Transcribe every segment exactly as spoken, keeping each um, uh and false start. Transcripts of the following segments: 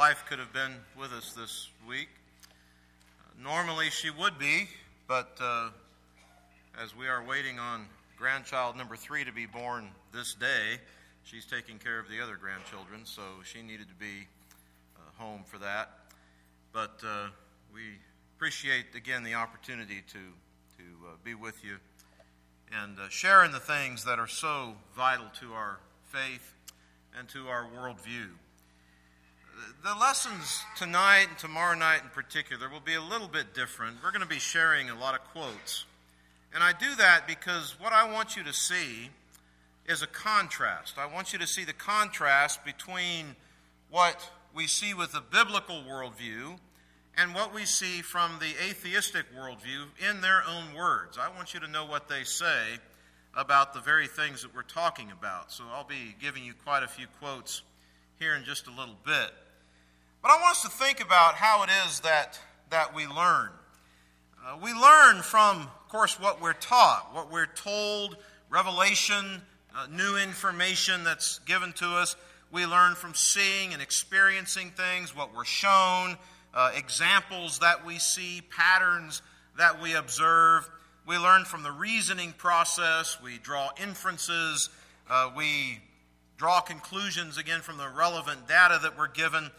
wife could have been with us this week. Uh, normally she would be, but uh, as we are waiting on grandchild number three to be born this day, she's taking care of the other grandchildren, so she needed to be uh, home for that. But uh, we appreciate, again, the opportunity to, to uh, be with you and uh, share in the things that are so vital to our faith and to our worldview. The lessons tonight and tomorrow night in particular will be a little bit different. We're going to be sharing a lot of quotes. And I do that because what I want you to see is a contrast. I want you to see the contrast between what we see with the biblical worldview and what we see from the atheistic worldview in their own words. I want you to know what they say about the very things that we're talking about. So I'll be giving you quite a few quotes here in just a little bit. But I want us to think about how it is that, that we learn. Uh, we learn from, of course, what we're taught, what we're told, revelation, uh, new information that's given to us. We learn from seeing and experiencing things, what we're shown, uh, examples that we see, patterns that we observe. We learn from the reasoning process. We draw inferences. Uh, we draw conclusions, again, from the relevant data that we're given.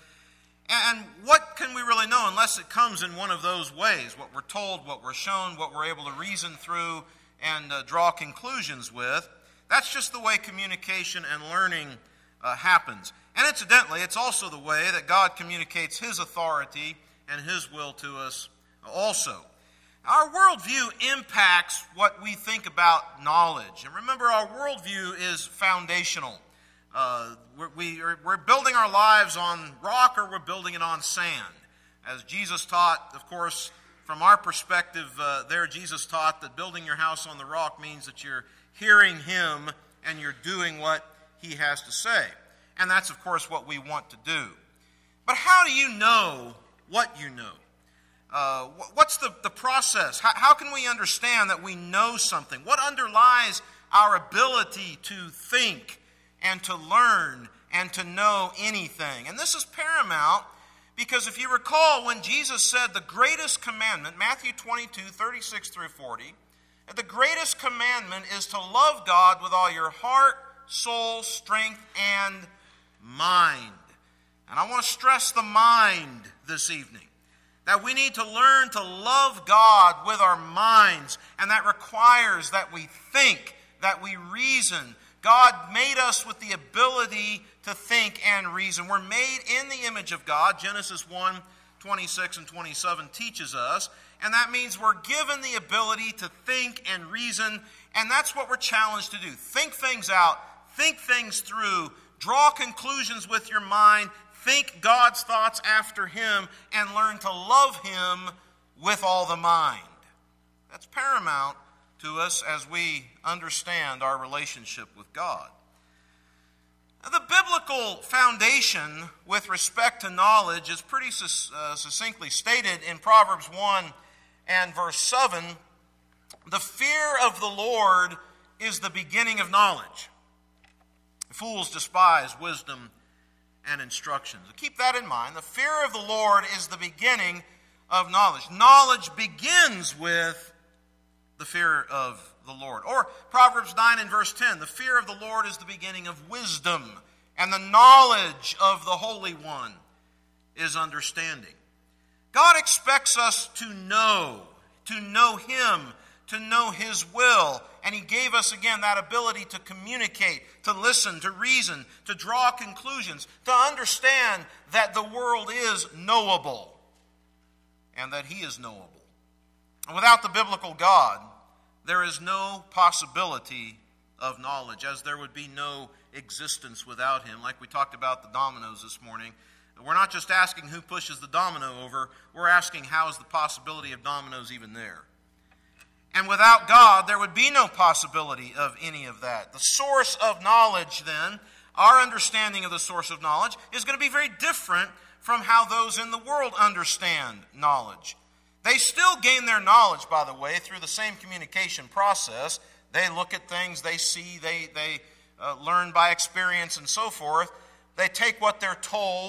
And what can we really know unless it comes in one of those ways? What we're told, what we're shown, what we're able to reason through and uh, draw conclusions with. That's just the way communication and learning uh, happens. And incidentally, it's also the way that God communicates His authority and His will to us also. Our worldview impacts what we think about knowledge. And remember, our worldview is foundational. Uh, we're, we are, we're building our lives on rock or we're building it on sand. As Jesus taught, of course, from our perspective uh, there, Jesus taught that building your house on the rock means that you're hearing Him and you're doing what He has to say. And that's, of course, what we want to do. But how do you know what you know? Uh, what's the, the process? How, how can we understand that we know something? What underlies our ability to think and to learn and to know anything? And this is paramount because if you recall when Jesus said the greatest commandment, Matthew twenty-two, thirty-six through forty, that the greatest commandment is to love God with all your heart, soul, strength, and mind. And I want to stress the mind this evening. That we need to learn to love God with our minds. And that requires that we think, that we reason. God made us with the ability to think and reason. We're made in the image of God. Genesis one, twenty-six and twenty-seven teaches us. And that means we're given the ability to think and reason. And that's what we're challenged to do. Think things out. Think things through. Draw conclusions with your mind. Think God's thoughts after Him. And learn to love Him with all the mind. That's paramount to us as we understand our relationship with God. Now, the biblical foundation with respect to knowledge is pretty uh, succinctly stated in Proverbs one and verse seven. The fear of the Lord is the beginning of knowledge. Fools despise wisdom and instructions. Keep that in mind. The fear of the Lord is the beginning of knowledge. Knowledge begins with the fear of the Lord. Or Proverbs nine and verse ten, the fear of the Lord is the beginning of wisdom, and the knowledge of the Holy One is understanding. God expects us to know, to know Him, to know His will, and He gave us again that ability to communicate, to listen, to reason, to draw conclusions, to understand that the world is knowable and that He is knowable. And without the biblical God, there is no possibility of knowledge, as there would be no existence without Him. Like we talked about the dominoes this morning. We're not just asking who pushes the domino over, we're asking how is the possibility of dominoes even there? And without God, there would be no possibility of any of that. The source of knowledge, then, our understanding of the source of knowledge, is going to be very different from how those in the world understand knowledge. They still gain their knowledge, by the way, through the same communication process. They look at things, they see, they, they uh, learn by experience and so forth. They take what they're told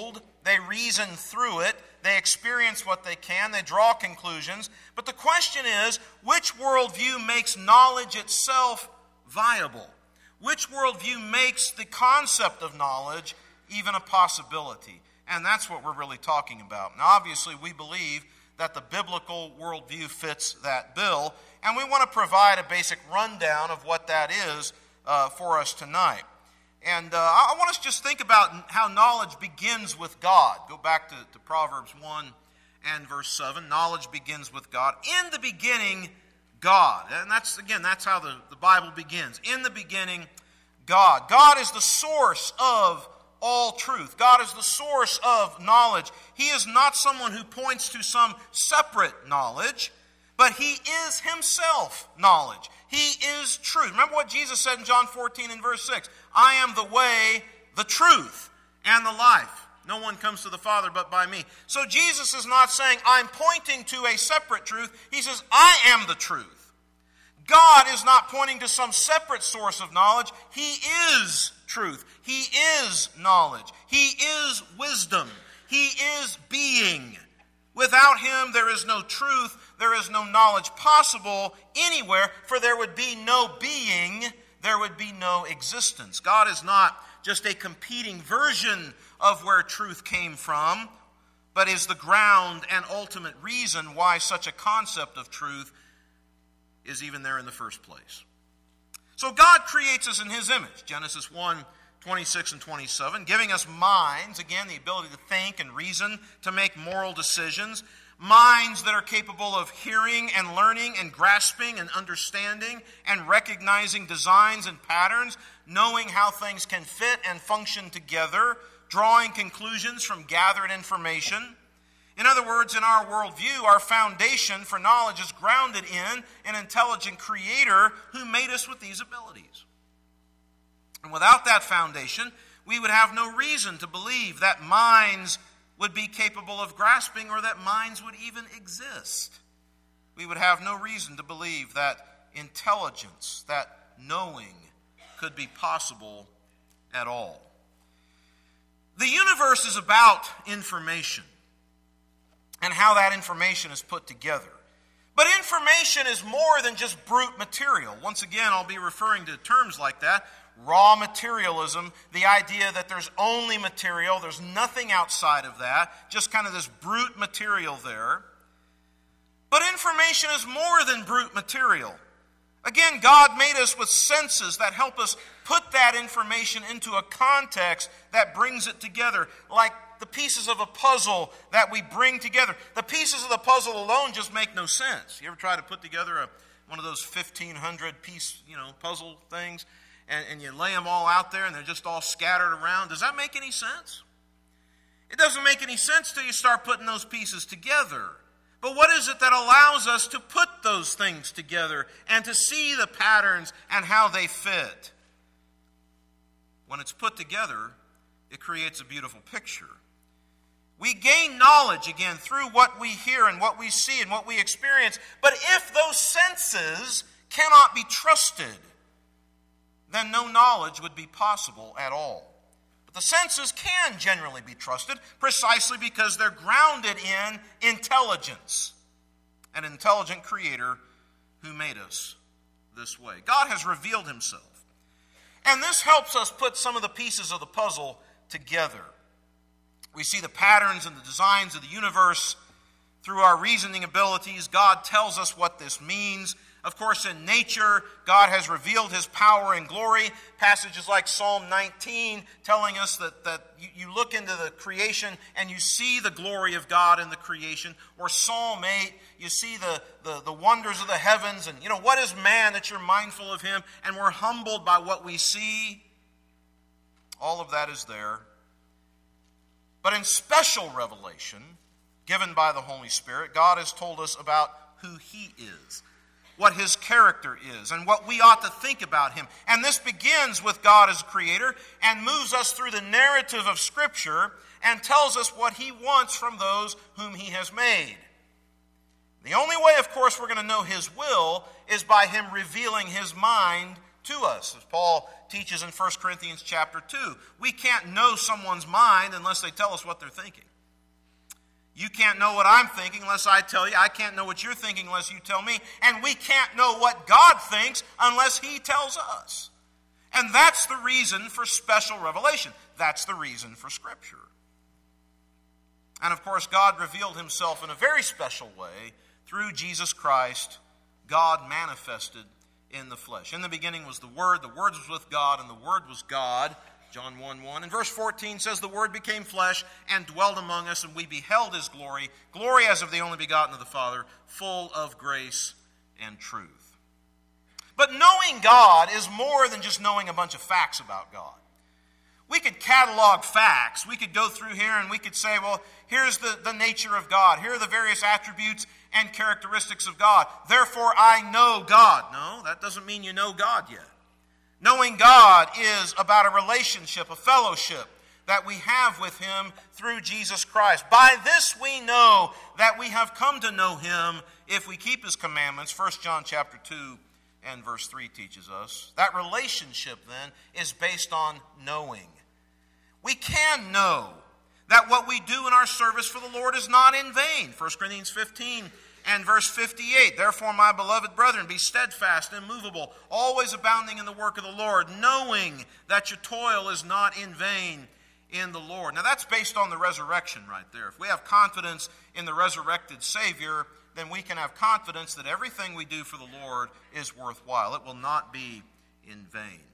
they reason through it, they experience what they can, they draw conclusions. But the question is, which worldview makes knowledge itself viable? Which worldview makes the concept of knowledge even a possibility? And that's what we're really talking about. Now, obviously, we believe that the biblical worldview fits that bill, and we want to provide a basic rundown of what that is uh, for us tonight. And uh, I want us to just think about how knowledge begins with God. Go back to, to Proverbs one and verse seven. Knowledge begins with God. In the beginning, God. And that's, again, that's how the, the Bible begins. In the beginning, God. God is the source of all truth. God is the source of knowledge. He is not someone who points to some separate knowledge, but He is Himself knowledge. He is truth. Remember what Jesus said in John fourteen and verse six. I am the way, the truth, and the life. No one comes to the Father but by me. So Jesus is not saying, I'm pointing to a separate truth. He says, I am the truth. God is not pointing to some separate source of knowledge. He is truth. He is knowledge. He is wisdom. He is being. Without Him, there is no truth, there is no knowledge possible anywhere, for there would be no being, there would be no existence. God is not just a competing version of where truth came from, but is the ground and ultimate reason why such a concept of truth is even there in the first place. So God creates us in His image, Genesis one, twenty-six and twenty-seven, giving us minds, again, the ability to think and reason, to make moral decisions, minds that are capable of hearing and learning and grasping and understanding and recognizing designs and patterns, knowing how things can fit and function together, drawing conclusions from gathered information. In other words, in our worldview, our foundation for knowledge is grounded in an intelligent Creator who made us with these abilities. And without that foundation, we would have no reason to believe that minds would be capable of grasping or that minds would even exist. We would have no reason to believe that intelligence, that knowing, could be possible at all. The universe is about information and how that information is put together. But information is more than just brute material. Once again, I'll be referring to terms like that. Raw materialism, the idea that there's only material, there's nothing outside of that, just kind of this brute material there. But information is more than brute material. Again, God made us with senses that help us put that information into a context that brings it together, like the pieces of a puzzle that we bring together. The pieces of the puzzle alone just make no sense. You ever try to put together a, one of those fifteen hundred piece, you know, puzzle things? And, and you lay them all out there and they're just all scattered around. Does that make any sense? It doesn't make any sense till you start putting those pieces together. But what is it that allows us to put those things together and to see the patterns and how they fit? When it's put together, it creates a beautiful picture. We gain knowledge, again, through what we hear and what we see and what we experience. But if those senses cannot be trusted, then no knowledge would be possible at all. But the senses can generally be trusted precisely because they're grounded in intelligence, an intelligent Creator who made us this way. God has revealed Himself. And this helps us put some of the pieces of the puzzle together. We see the patterns and the designs of the universe through our reasoning abilities. God tells us what this means. Of course, in nature, God has revealed His power and glory. Passages like Psalm nineteen telling us that, that you, you look into the creation and you see the glory of God in the creation. Or Psalm eight, you see the, the, the wonders of the heavens. And, you know, what is man that you're mindful of him? And we're humbled by what we see. All of that is there. But in special revelation, given by the Holy Spirit, God has told us about who He is, what His character is, and what we ought to think about Him. And this begins with God as Creator and moves us through the narrative of Scripture and tells us what He wants from those whom He has made. The only way, of course, we're going to know His will is by Him revealing His mind to us. As Paul teaches in First Corinthians chapter two, we can't know someone's mind unless they tell us what they're thinking. You can't know what I'm thinking unless I tell you. I can't know what you're thinking unless you tell me. And we can't know what God thinks unless He tells us. And that's the reason for special revelation. That's the reason for Scripture. And of course, God revealed Himself in a very special way through Jesus Christ, God manifested in the flesh. In the beginning was the Word, the Word was with God, and the Word was God. John one one. And verse fourteen says, the Word became flesh and dwelt among us, and we beheld His glory, glory as of the only begotten of the Father, full of grace and truth. But knowing God is more than just knowing a bunch of facts about God. We could catalog facts. We could go through here and we could say, well, here's the, the nature of God. Here are the various attributes and characteristics of God. Therefore, I know God. No, that doesn't mean you know God yet. Knowing God is about a relationship, a fellowship that we have with Him through Jesus Christ. By this we know that we have come to know Him if we keep His commandments. First John chapter two and verse three teaches us. That relationship then is based on knowing. We can know that what we do in our service for the Lord is not in vain. First Corinthians fifteen and verse fifty-eight, therefore, my beloved brethren, be steadfast, immovable, always abounding in the work of the Lord, knowing that your toil is not in vain in the Lord. Now that's based on the resurrection right there. If we have confidence in the resurrected Savior, then we can have confidence that everything we do for the Lord is worthwhile. It will not be in vain.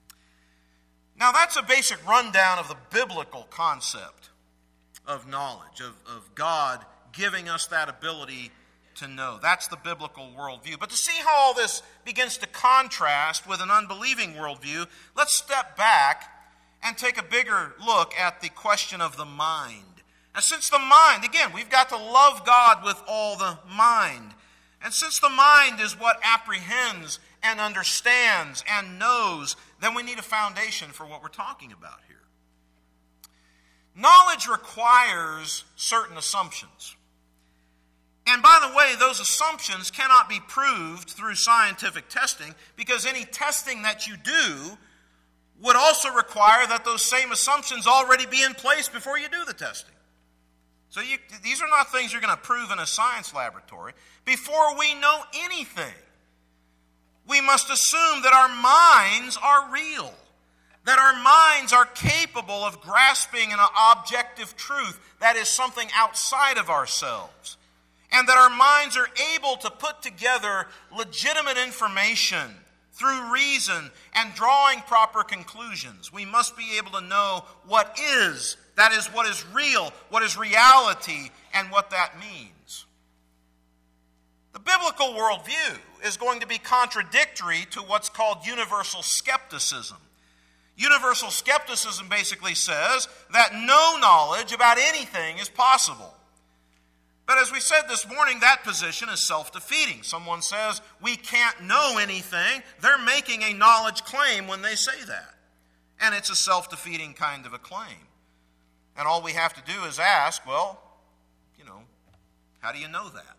Now that's a basic rundown of the biblical concept of knowledge, of, of God giving us that ability to know. That's the biblical worldview. But to see how all this begins to contrast with an unbelieving worldview, let's step back and take a bigger look at the question of the mind. And since the mind, again, we've got to love God with all the mind. And since the mind is what apprehends and understands and knows, then we need a foundation for what we're talking about here. Knowledge requires certain assumptions. And by the way, those assumptions cannot be proved through scientific testing, because any testing that you do would also require that those same assumptions already be in place before you do the testing. So you, these are not things you're going to prove in a science laboratory. Before we know anything, we must assume that our minds are real, that our minds are capable of grasping an objective truth that is something outside of ourselves, and that our minds are able to put together legitimate information through reason and drawing proper conclusions. We must be able to know what is, that is, what is real, what is reality, and what that means. The biblical worldview is going to be contradictory to what's called universal skepticism. Universal skepticism basically says that no knowledge about anything is possible. But as we said this morning, that position is self-defeating. Someone says, we can't know anything. They're making a knowledge claim when they say that. And it's a self-defeating kind of a claim. And all we have to do is ask, well, you know, how do you know that?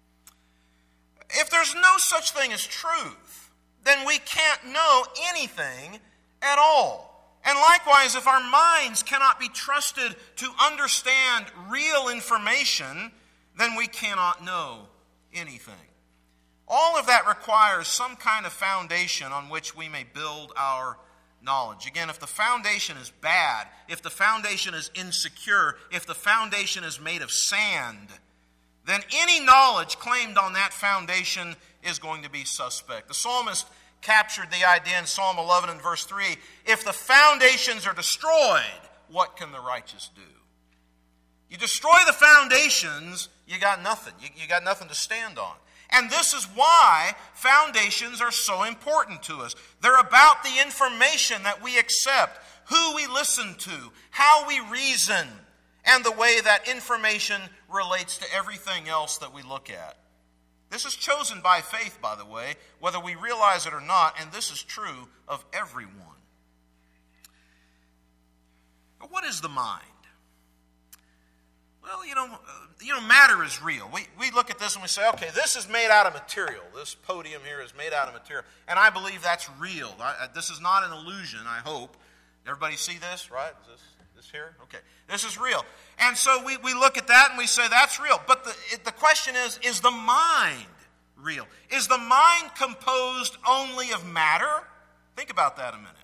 If there's no such thing as truth, then we can't know anything at all. And likewise, if our minds cannot be trusted to understand real information, then we cannot know anything. All of that requires some kind of foundation on which we may build our knowledge. Again, if the foundation is bad, if the foundation is insecure, if the foundation is made of sand, then any knowledge claimed on that foundation is going to be suspect. The psalmist captured the idea in Psalm eleven and verse three, if the foundations are destroyed, what can the righteous do? You destroy the foundations, you got nothing. You, you got nothing to stand on. And this is why foundations are so important to us. They're about the information that we accept, who we listen to, how we reason, and the way that information relates to everything else that we look at. This is chosen by faith, by the way, whether we realize it or not, and this is true of everyone. But what is the mind? Well, you know, uh, you know, matter is real. We, we look at this and we say, okay, this is made out of material. This podium here is made out of material. And I believe that's real. I, this is not an illusion, I hope. Everybody see this, right? Is this, this here? Okay. This is real. And so we, we look at that and we say that's real. But the, it, the question is, is the mind real? Is the mind composed only of matter? Think about that a minute.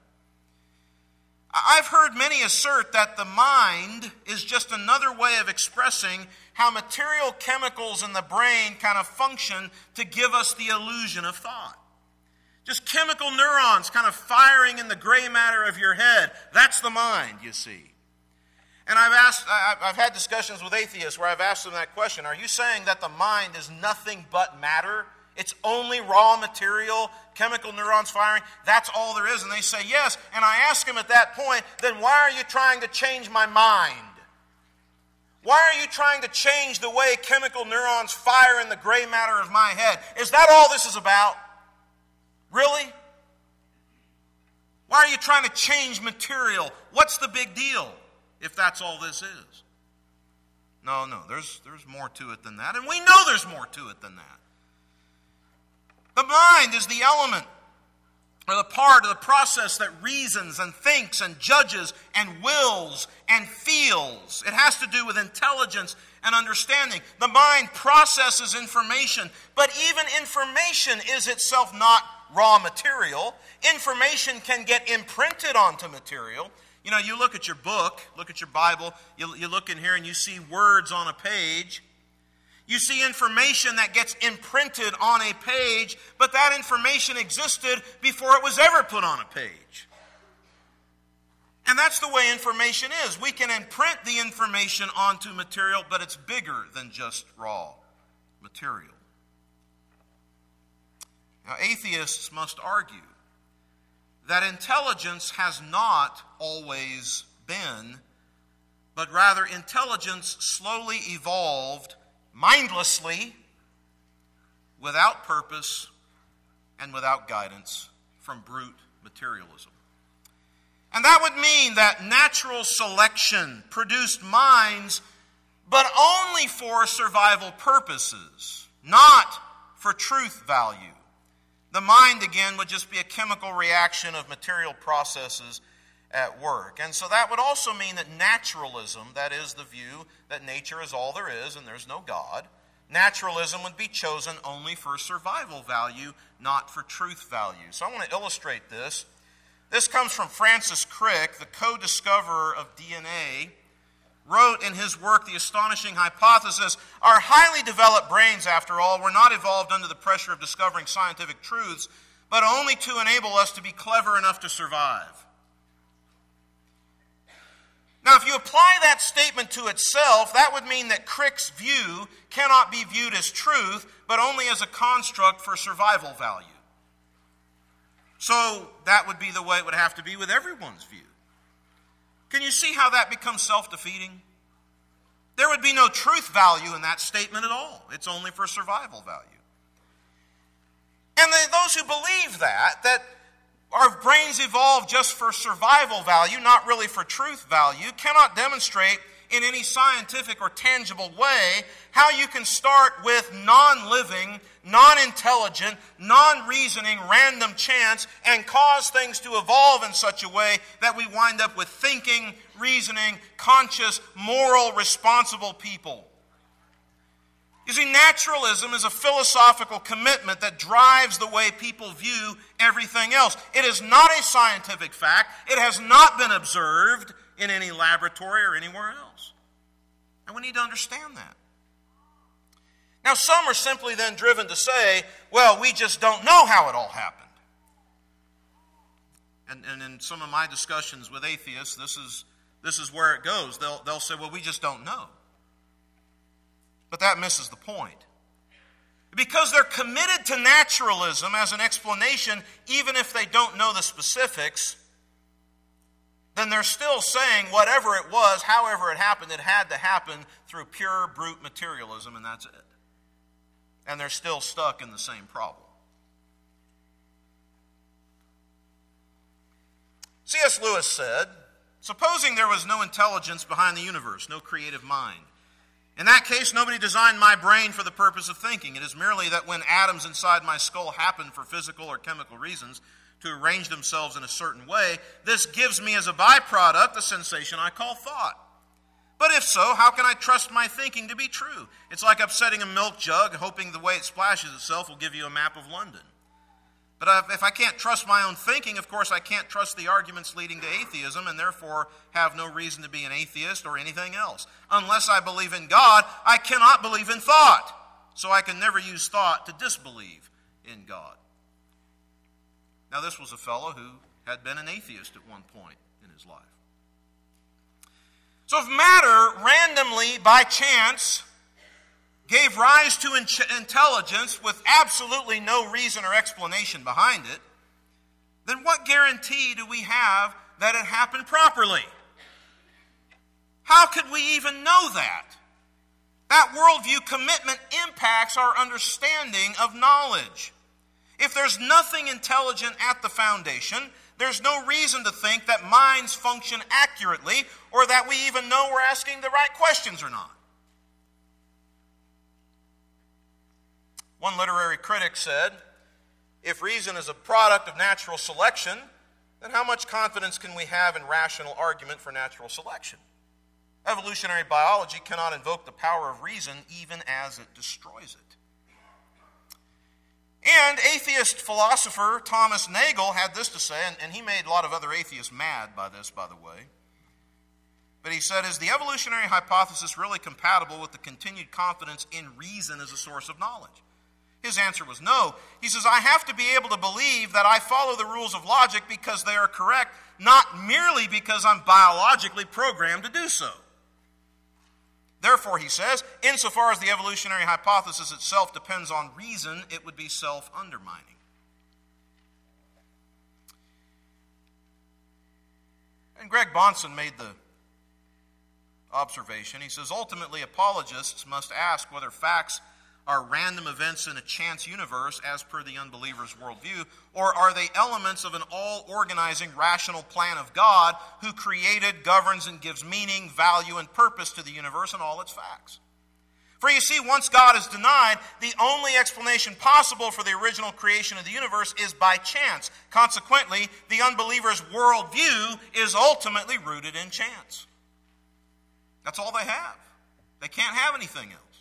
I've heard many assert that the mind is just another way of expressing how material chemicals in the brain kind of function to give us the illusion of thought. Just chemical neurons kind of firing in the gray matter of your head. That's the mind, you see. And I've asked, I've had discussions with atheists where I've asked them that question. Are you saying that the mind is nothing but matter? It's only raw material, chemical neurons firing. That's all there is. And they say yes. And I ask them at that point, then why are you trying to change my mind? Why are you trying to change the way chemical neurons fire in the gray matter of my head? Is that all this is about? Really? Why are you trying to change material? What's the big deal if that's all this is? No, no, there's, there's more to it than that. And we know there's more to it than that. The mind is the element or the part of the process that reasons and thinks and judges and wills and feels. It has to do with intelligence and understanding. The mind processes information, but even information is itself not raw material. Information can get imprinted onto material. You know, you look at your book, look at your Bible, you, you look in here and you see words on a page. You see information that gets imprinted on a page, but that information existed before it was ever put on a page. And that's the way information is. We can imprint the information onto material, but it's bigger than just raw material. Now, atheists must argue that intelligence has not always been, but rather intelligence slowly evolved mindlessly, without purpose, and without guidance from brute materialism. And that would mean that natural selection produced minds, but only for survival purposes, not for truth value. The mind, again, would just be a chemical reaction of material processes at work. And so that would also mean that naturalism, that is the view that nature is all there is and there's no God, naturalism would be chosen only for survival value, not for truth value. So I want to illustrate this. This comes from Francis Crick, the co-discoverer of D N A, wrote in his work, The Astonishing Hypothesis, our highly developed brains, after all, were not evolved under the pressure of discovering scientific truths, but only to enable us to be clever enough to survive. Now, if you apply that statement to itself, that would mean that Crick's view cannot be viewed as truth, but only as a construct for survival value. So that would be the way it would have to be with everyone's view. Can you see how that becomes self-defeating? There would be no truth value in that statement at all. It's only for survival value. And the, those who believe that, that our brains evolved just for survival value, not really for truth value, cannot demonstrate in any scientific or tangible way how you can start with non-living, non-intelligent, non-reasoning, random chance and cause things to evolve in such a way that we wind up with thinking, reasoning, conscious, moral, responsible people. You see, naturalism is a philosophical commitment that drives the way people view everything else. It is not a scientific fact. It has not been observed in any laboratory or anywhere else. And we need to understand that. Now, some are simply then driven to say, well, we just don't know how it all happened. And, and in some of my discussions with atheists, this is, this is where it goes. They'll, they'll say, well, we just don't know. But that misses the point. Because they're committed to naturalism as an explanation, even if they don't know the specifics, then they're still saying whatever it was, however it happened, it had to happen through pure brute materialism, and that's it. And they're still stuck in the same problem. C S Lewis said, supposing there was no intelligence behind the universe, no creative mind, In that case, nobody designed my brain for the purpose of thinking. It is merely that when atoms inside my skull happen for physical or chemical reasons to arrange themselves in a certain way, this gives me as a byproduct a sensation I call thought. But if so, how can I trust my thinking to be true? It's like upsetting a milk jug, hoping the way it splashes itself will give you a map of London. But if I can't trust my own thinking, of course I can't trust the arguments leading to atheism, and therefore have no reason to be an atheist or anything else. Unless I believe in God, I cannot believe in thought. So I can never use thought to disbelieve in God. Now this was a fellow who had been an atheist at one point in his life. So if matter randomly, by chance, gave rise to in- intelligence with absolutely no reason or explanation behind it, then what guarantee do we have that it happened properly? How could we even know that? That worldview commitment impacts our understanding of knowledge. If there's nothing intelligent at the foundation, there's no reason to think that minds function accurately or that we even know we're asking the right questions or not. One literary critic said, if reason is a product of natural selection, then how much confidence can we have in rational argument for natural selection? Evolutionary biology cannot invoke the power of reason even as it destroys it. And atheist philosopher Thomas Nagel had this to say, and, and he made a lot of other atheists mad by this, by the way. But he said, is the evolutionary hypothesis really compatible with the continued confidence in reason as a source of knowledge? His answer was no. He says, I have to be able to believe that I follow the rules of logic because they are correct, not merely because I'm biologically programmed to do so. Therefore, he says, insofar as the evolutionary hypothesis itself depends on reason, it would be self-undermining. And Greg Bahnsen made the observation. He says, ultimately, apologists must ask whether facts are random events in a chance universe as per the unbeliever's worldview, or are they elements of an all-organizing rational plan of God who created, governs, and gives meaning, value, and purpose to the universe and all its facts? For you see, once God is denied, the only explanation possible for the original creation of the universe is by chance. Consequently, the unbeliever's worldview is ultimately rooted in chance. That's all they have. They can't have anything else.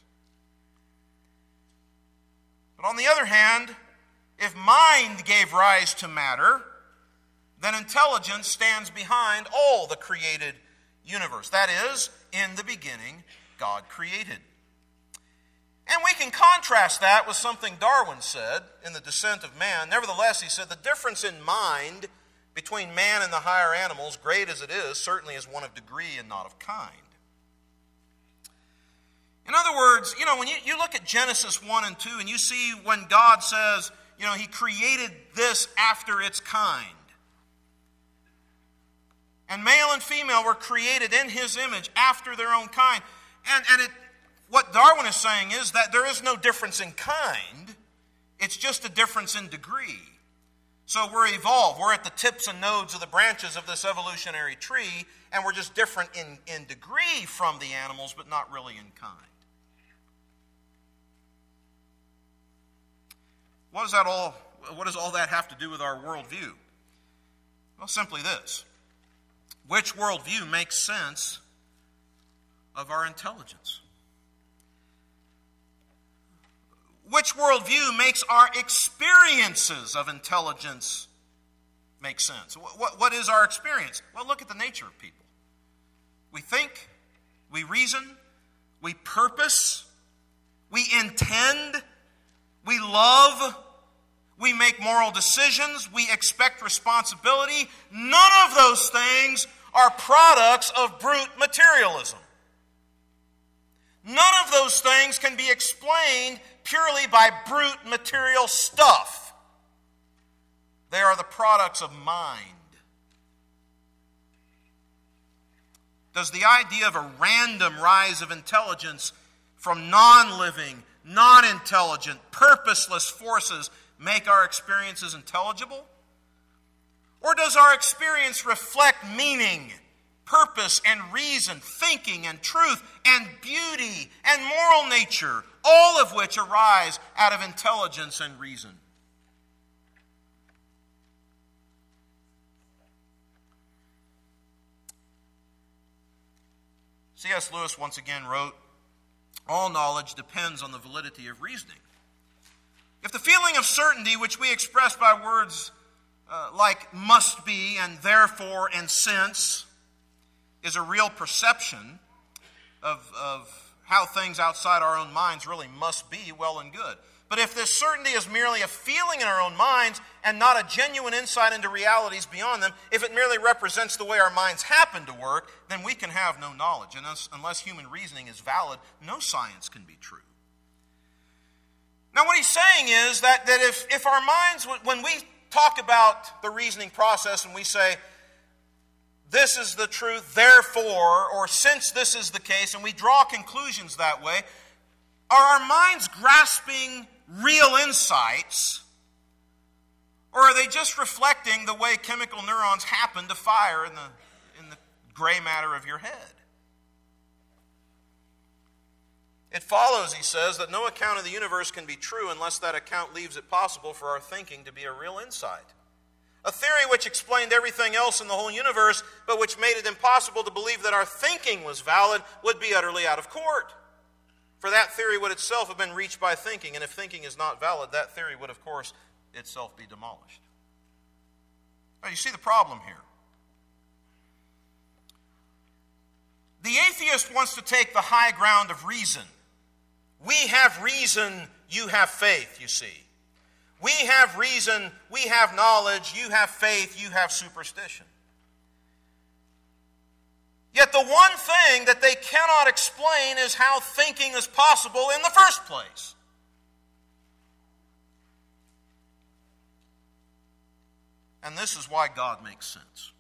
But on the other hand, if mind gave rise to matter, then intelligence stands behind all the created universe. That is, in the beginning, God created. And we can contrast that with something Darwin said in The Descent of Man. Nevertheless, he said, the difference in mind between man and the higher animals, great as it is, certainly is one of degree and not of kind. In other words, you know, when you, you look at Genesis one and two and you see when God says, you know, he created this after its kind. And male and female were created in his image after their own kind. And, and it, what Darwin is saying is that there is no difference in kind. It's just a difference in degree. So we're evolved. We're at the tips and nodes of the branches of this evolutionary tree, and we're just different in, in degree from the animals, but not really in kind. What does that all, what does all that have to do with our worldview? Well, simply this. Which worldview makes sense of our intelligence? Which worldview makes our experiences of intelligence make sense? What, what, what is our experience? Well, look at the nature of people. We think, we reason, we purpose, we intend, we love, we make moral decisions, we expect responsibility. None of those things are products of brute materialism. None of those things can be explained purely by brute material stuff. They are the products of mind. Does the idea of a random rise of intelligence from non-living, non-intelligent, purposeless forces make our experiences intelligible? Or does our experience reflect meaning, purpose and reason, thinking and truth and beauty and moral nature, all of which arise out of intelligence and reason. C S Lewis once again wrote, "All knowledge depends on the validity of reasoning. If the feeling of certainty which we express by words uh, like must be and therefore and since is a real perception of, of how things outside our own minds really must be, well and good. But if this certainty is merely a feeling in our own minds and not a genuine insight into realities beyond them, if it merely represents the way our minds happen to work, then we can have no knowledge. And unless, unless human reasoning is valid, no science can be true." Now what he's saying is that, that if, if our minds, when we talk about the reasoning process and we say, this is the truth, therefore, or since this is the case, and we draw conclusions that way, are our minds grasping real insights, or are they just reflecting the way chemical neurons happen to fire in the, in the gray matter of your head? It follows, he says, that no account of the universe can be true unless that account leaves it possible for our thinking to be a real insight. A theory which explained everything else in the whole universe, but which made it impossible to believe that our thinking was valid, would be utterly out of court. For that theory would itself have been reached by thinking, and if thinking is not valid, that theory would, of course, itself be demolished. Now, you see the problem here. The atheist wants to take the high ground of reason. We have reason, you have faith, you see. We have reason, we have knowledge, you have faith, you have superstition. Yet the one thing that they cannot explain is how thinking is possible in the first place. And this is why God makes sense.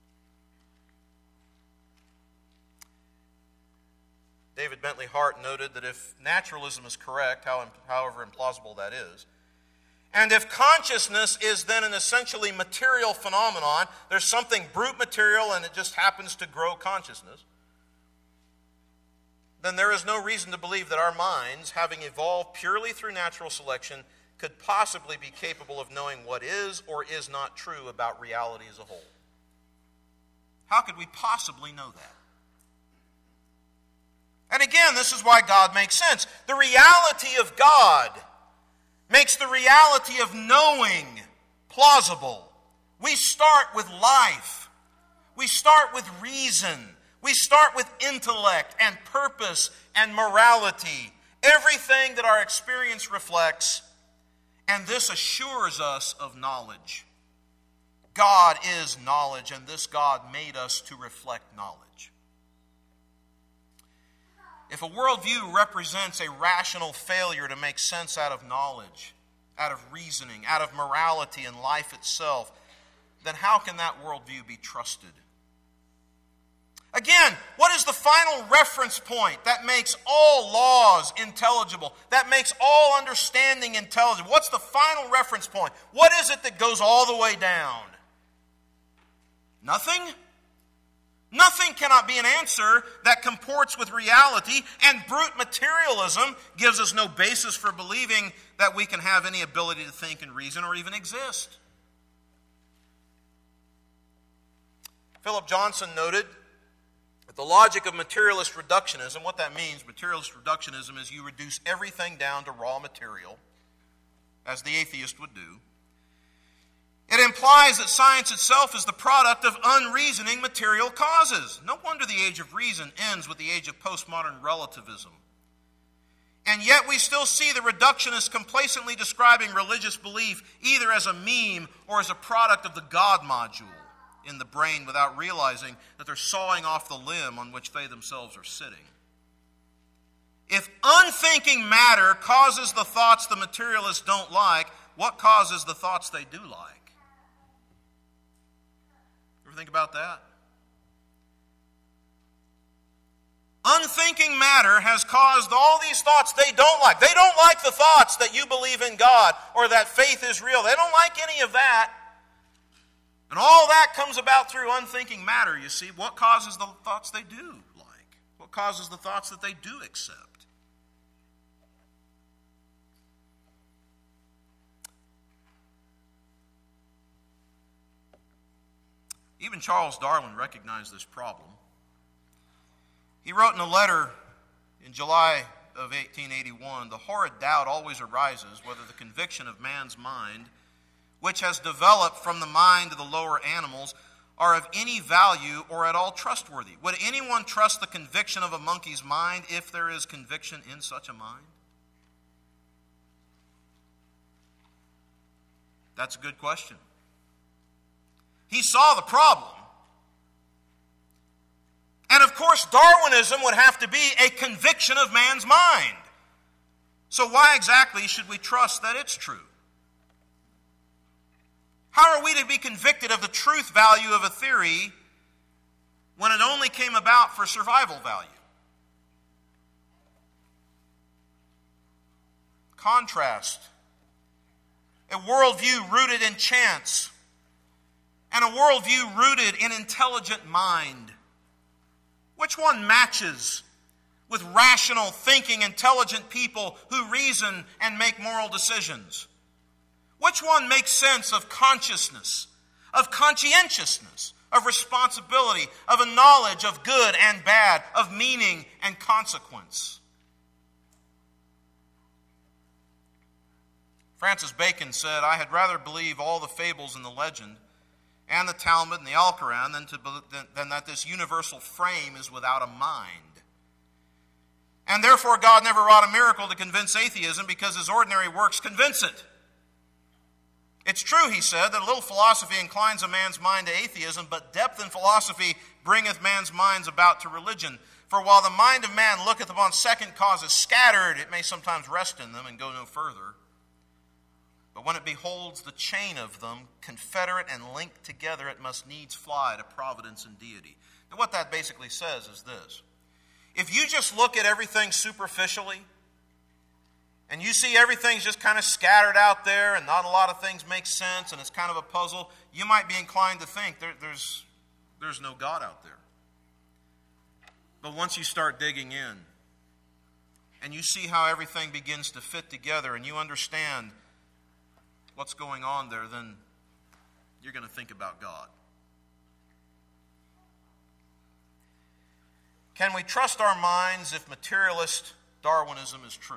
David Bentley Hart noted that if naturalism is correct, however implausible that is, and if consciousness is then an essentially material phenomenon, there's something brute material and it just happens to grow consciousness, then there is no reason to believe that our minds, having evolved purely through natural selection, could possibly be capable of knowing what is or is not true about reality as a whole. How could we possibly know that? And again, this is why God makes sense. The reality of God makes the reality of knowing plausible. We start with life. We start with reason. We start with intellect and purpose and morality. Everything that our experience reflects, and this assures us of knowledge. God is knowledge, and this God made us to reflect knowledge. If a worldview represents a rational failure to make sense out of knowledge, out of reasoning, out of morality and life itself, then how can that worldview be trusted? Again, what is the final reference point that makes all laws intelligible, that makes all understanding intelligible? What's the final reference point? What is it that goes all the way down? Nothing? Nothing cannot be an answer that comports with reality, and brute materialism gives us no basis for believing that we can have any ability to think and reason or even exist. Philip Johnson noted that the logic of materialist reductionism, what that means, materialist reductionism, is you reduce everything down to raw material, as the atheist would do. It implies that science itself is the product of unreasoning material causes. No wonder the age of reason ends with the age of postmodern relativism. And yet we still see the reductionists complacently describing religious belief either as a meme or as a product of the God module in the brain without realizing that they're sawing off the limb on which they themselves are sitting. If unthinking matter causes the thoughts the materialists don't like, what causes the thoughts they do like? Ever think about that? Unthinking matter has caused all these thoughts they don't like. They don't like the thoughts that you believe in God or that faith is real. They don't like any of that. And all that comes about through unthinking matter, you see. What causes the thoughts they do like? What causes the thoughts that they do accept? Even Charles Darwin recognized this problem. He wrote in a letter in July of eighteen eighty-one, "The horrid doubt always arises whether the conviction of man's mind, which has developed from the mind of the lower animals, are of any value or at all trustworthy. Would anyone trust the conviction of a monkey's mind if there is conviction in such a mind?" That's a good question. He saw the problem. And of course, Darwinism would have to be a conviction of man's mind. So why exactly should we trust that it's true? How are we to be convicted of the truth value of a theory when it only came about for survival value? Contrast a worldview rooted in chance and a worldview rooted in intelligent mind. Which one matches with rational, thinking, intelligent people who reason and make moral decisions? Which one makes sense of consciousness, of conscientiousness, of responsibility, of a knowledge of good and bad, of meaning and consequence? Francis Bacon said, "I had rather believe all the fables in the legend and the Talmud and the Alcoran than, to, than, than that this universal frame is without a mind. And therefore God never wrought a miracle to convince atheism because his ordinary works convince it. It's true," he said, "that a little philosophy inclines a man's mind to atheism, but depth in philosophy bringeth man's minds about to religion. For while the mind of man looketh upon second causes scattered, it may sometimes rest in them and go no further. But when it beholds the chain of them, confederate and linked together, it must needs fly to providence and deity." And what that basically says is this. If you just look at everything superficially, and you see everything's just kind of scattered out there, and not a lot of things make sense, and it's kind of a puzzle, you might be inclined to think there, there's, there's no God out there. But once you start digging in, and you see how everything begins to fit together, and you understand what's going on there, then you're going to think about God. Can we trust our minds if materialist Darwinism is true?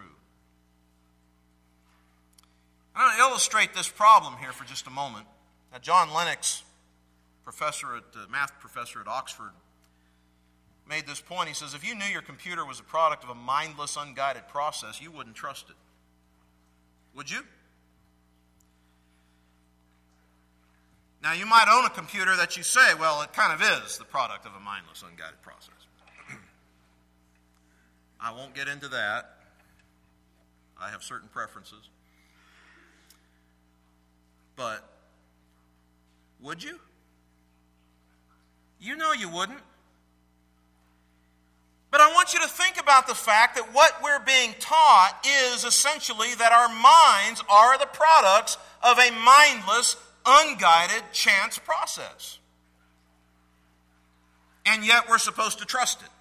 I'm going to illustrate this problem here for just a moment. Now, John Lennox, professor at, uh, math professor at Oxford, made this point. He says, if you knew your computer was a product of a mindless, unguided process, you wouldn't trust it. Would you? Now, you might own a computer that you say, well, it kind of is the product of a mindless, unguided process. I won't get into that. I have certain preferences. But would you? You know you wouldn't. But I want you to think about the fact that what we're being taught is essentially that our minds are the products of a mindless, unguided chance process. And yet we're supposed to trust it.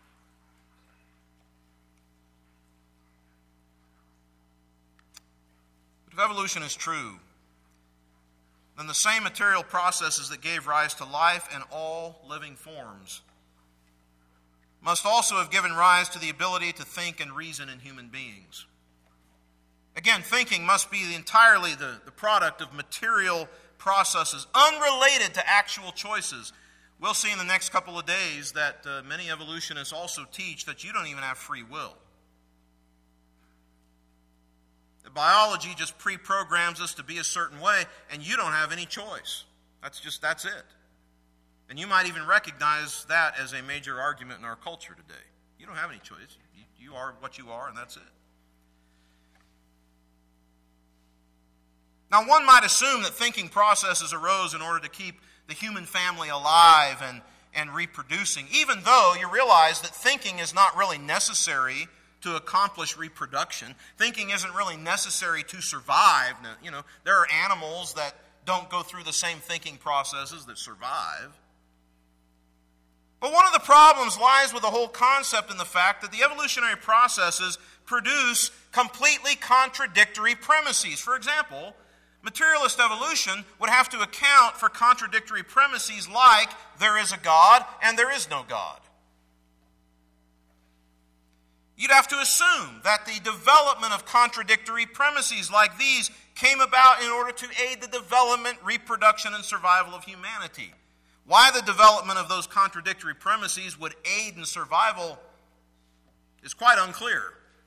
But if evolution is true, then the same material processes that gave rise to life and all living forms must also have given rise to the ability to think and reason in human beings. Again, thinking must be entirely the, the product of material processes, unrelated to actual choices. We'll see in the next couple of days that uh, many evolutionists also teach that you don't even have free will. The biology just pre-programs us to be a certain way, and you don't have any choice. That's just, that's it. And you might even recognize that as a major argument in our culture today. You don't have any choice. You, you are what you are, and that's it. Now, one might assume that thinking processes arose in order to keep the human family alive and, and reproducing, even though you realize that thinking is not really necessary to accomplish reproduction. Thinking isn't really necessary to survive. Now, you know, there are animals that don't go through the same thinking processes that survive. But one of the problems lies with the whole concept in the fact that the evolutionary processes produce completely contradictory premises. For example, materialist evolution would have to account for contradictory premises like there is a God and there is no God. You'd have to assume that the development of contradictory premises like these came about in order to aid the development, reproduction, and survival of humanity. Why the development of those contradictory premises would aid in survival is quite unclear.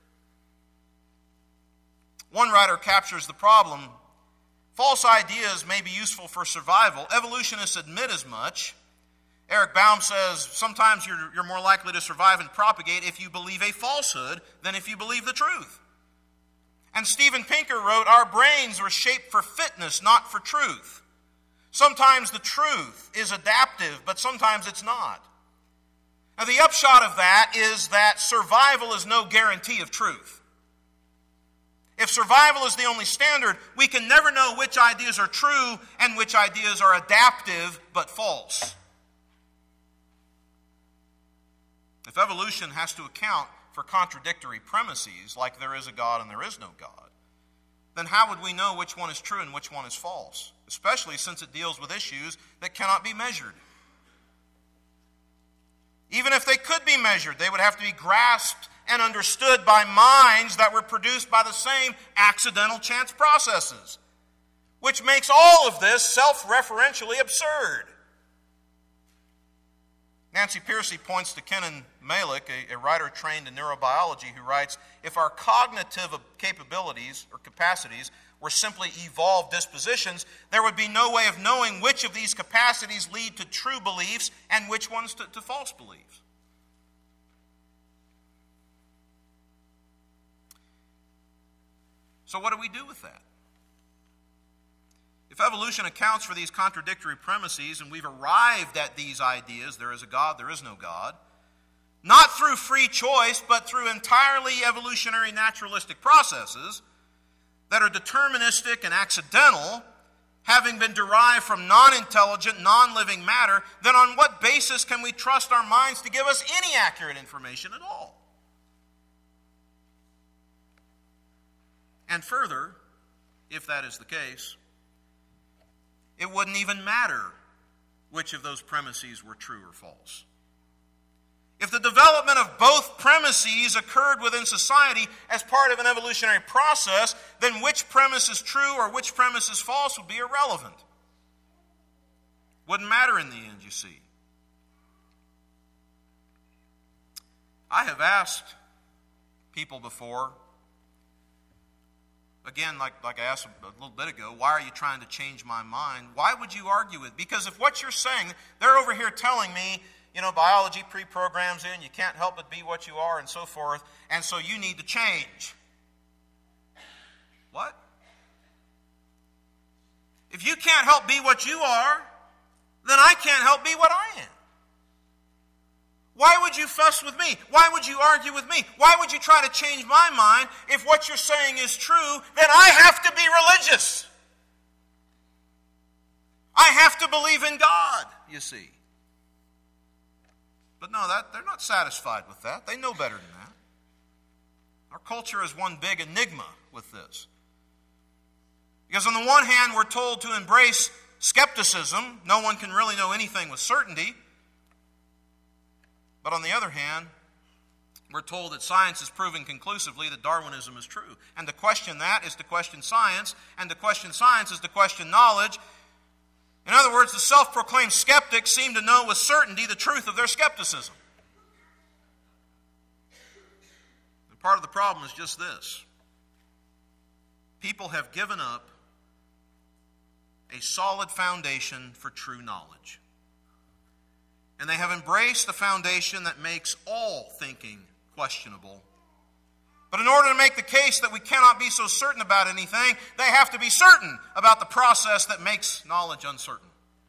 One writer captures the problem. False ideas may be useful for survival. Evolutionists admit as much. Eric Baum says sometimes you're, you're more likely to survive and propagate if you believe a falsehood than if you believe the truth. And Steven Pinker wrote, our brains were shaped for fitness, not for truth. Sometimes the truth is adaptive, but sometimes it's not. Now, the upshot of that is that survival is no guarantee of truth. If survival is the only standard, we can never know which ideas are true and which ideas are adaptive but false. If evolution has to account for contradictory premises, like there is a God and there is no God, then how would we know which one is true and which one is false? Especially since it deals with issues that cannot be measured. Even if they could be measured, they would have to be grasped and understood by minds that were produced by the same accidental chance processes, which makes all of this self-referentially absurd. Nancy Pearcey points to Kenan Malick, a, a writer trained in neurobiology, who writes, if our cognitive capabilities or capacities were simply evolved dispositions, there would be no way of knowing which of these capacities lead to true beliefs and which ones to, to false beliefs. So what do we do with that? If evolution accounts for these contradictory premises and we've arrived at these ideas, there is a God, there is no God, not through free choice, but through entirely evolutionary naturalistic processes that are deterministic and accidental, having been derived from non-intelligent, non-living matter, then on what basis can we trust our minds to give us any accurate information at all? And further, if that is the case, it wouldn't even matter which of those premises were true or false. If the development of both premises occurred within society as part of an evolutionary process, then which premise is true or which premise is false would be irrelevant. Wouldn't matter in the end, you see. I have asked people before, again, like, like I asked a little bit ago, why are you trying to change my mind? Why would you argue with? Because if what you're saying, they're over here telling me, you know, biology pre-programs in, you can't help but be what you are and so forth, and so you need to change. What? If you can't help be what you are, then I can't help be what I am. Why would you fuss with me? Why would you argue with me? Why would you try to change my mind if what you're saying is true? Then I have to be religious. I have to believe in God, you see. But no, that they're not satisfied with that. They know better than that. Our culture is one big enigma with this. Because on the one hand, we're told to embrace skepticism. No one can really know anything with certainty. But on the other hand, we're told that science is proving conclusively that Darwinism is true. And to question that is to question science, and to question science is to question knowledge. In other words, the self-proclaimed skeptics seem to know with certainty the truth of their skepticism. And part of the problem is just this. People have given up a solid foundation for true knowledge. And they have embraced a foundation that makes all thinking questionable. But in order to make the case that we cannot be so certain about anything, they have to be certain about the process that makes knowledge uncertain.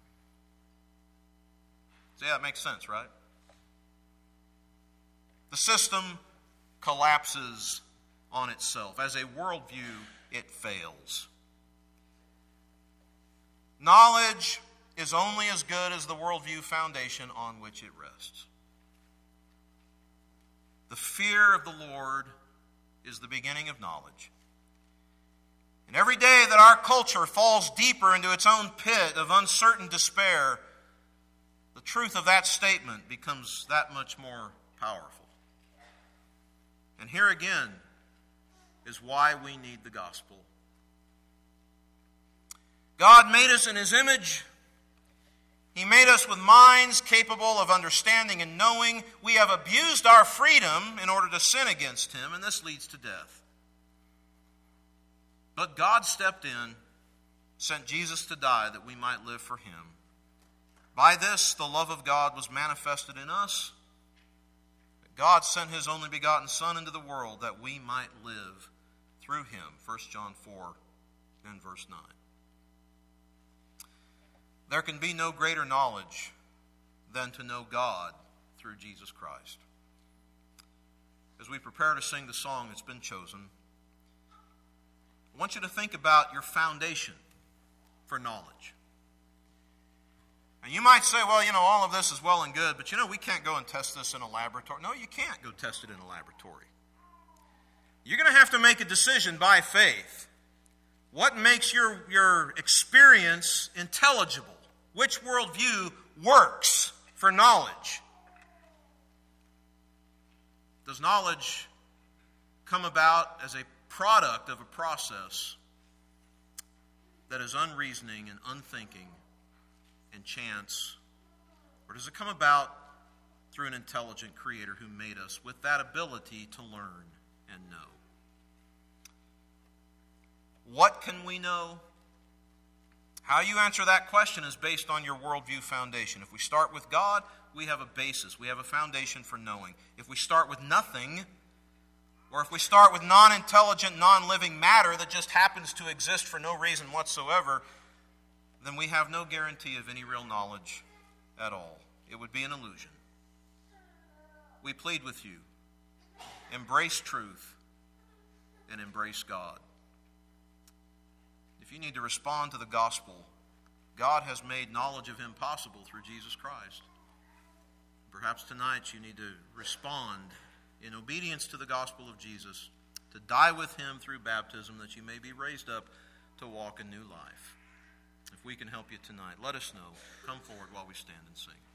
See, that makes sense, right? The system collapses on itself. As a worldview, it fails. Knowledge is only as good as the worldview foundation on which it rests. The fear of the Lord is the beginning of knowledge. And every day that our culture falls deeper into its own pit of uncertain despair, the truth of that statement becomes that much more powerful. And here again is why we need the gospel. God made us in His image. He made us with minds capable of understanding and knowing. We have abused our freedom in order to sin against Him, and this leads to death. But God stepped in, sent Jesus to die that we might live for Him. By this, the love of God was manifested in us. That God sent His only begotten Son into the world that we might live through Him. First John four and verse nine. There can be no greater knowledge than to know God through Jesus Christ. As we prepare to sing the song that's been chosen, I want you to think about your foundation for knowledge. And you might say, well, you know, all of this is well and good, but you know, we can't go and test this in a laboratory. No, you can't go test it in a laboratory. You're going to have to make a decision by faith. What makes your, your experience intelligible? Which worldview works for knowledge? Does knowledge come about as a product of a process that is unreasoning and unthinking and chance? Or does it come about through an intelligent Creator who made us with that ability to learn and know? What can we know? How you answer that question is based on your worldview foundation. If we start with God, we have a basis. We have a foundation for knowing. If we start with nothing, or if we start with non-intelligent, non-living matter that just happens to exist for no reason whatsoever, then we have no guarantee of any real knowledge at all. It would be an illusion. We plead with you, embrace truth and embrace God. If you need to respond to the gospel, God has made knowledge of Him possible through Jesus Christ. Perhaps tonight you need to respond in obedience to the gospel of Jesus, to die with Him through baptism, that you may be raised up to walk a new life. If we can help you tonight, let us know. Come forward while we stand and sing.